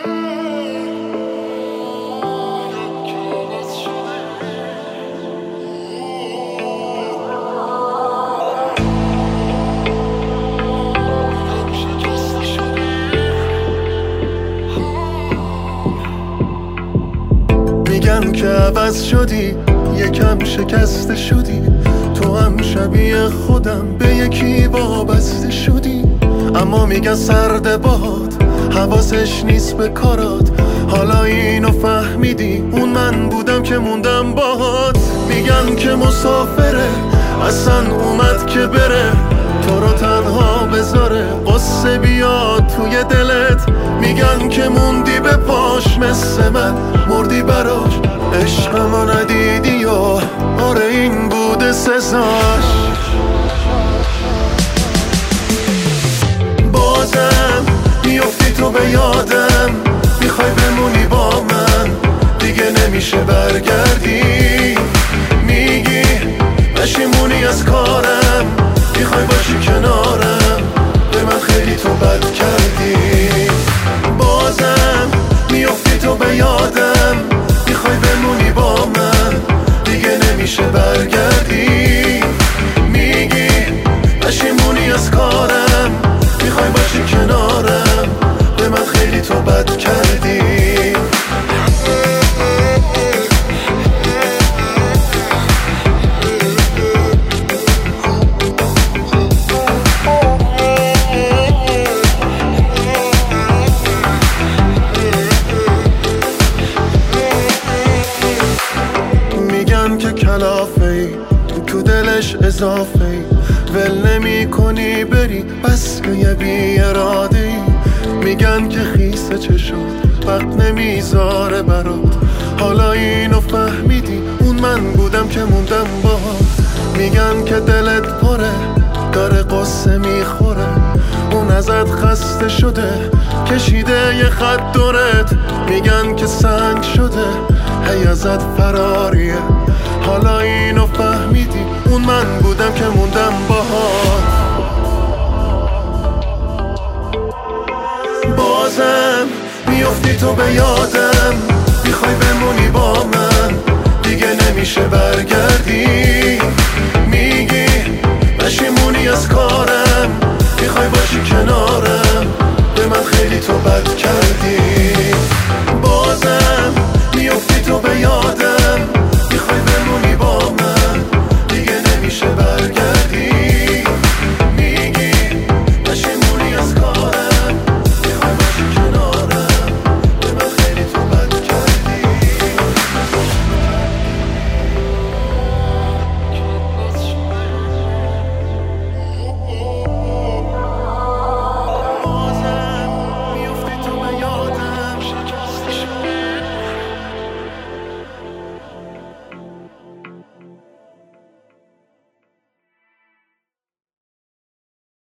میگن که عوض شدی، یکم شکسته شدی، تو هم شبیه خودم به یکی وابسته شدی. اما میگن سرد باد حواسش نیست به کارات، حالا اینو فهمیدی اون من بودم که موندم باهات. میگن که مسافره اصلا اومد که بره، تو رو تنها بذاره قصه بیاد توی دلت. میگن که موندی به پاش مثل من مردی براش، عشقمو ندیدی و آره این بوده سزاش. بازم میافتی تو به یادم، میخوای بمونی با من دیگه نمیشه برگردی. میگی پشیمونی از کارم، میخوای باشی کنارم، به من خیلی تو بد کردی. بازم میافتی تو به یادم، میخوای بمونی با من دیگه نمیشه برگردی. میگی پشیمونی از کارم، میخوای باشی کنارم، به من خیلی تو بد کردی. میگن که کلافه ای تو دلش اضافه ای، ول نمی کنی بری بس که یه بی اراده ای. میگن که خیسه چشات وقت نمیذاره برات، حالا اینو فهمیدی اون من بودم که موندم باهات. میگن که دلت پره داره قصه میخوره، اون ازت خسته شده کشیده یه خط دورت. میگن که سنگ شده هی ازت فراریه، حالا اینو فهمیدی اون من بودم که موندم باهات. بازم میافتی تو به یادم، میخوای بمونی با من دیگه نمیشه برگردی. میگی پشیمونی از کارم،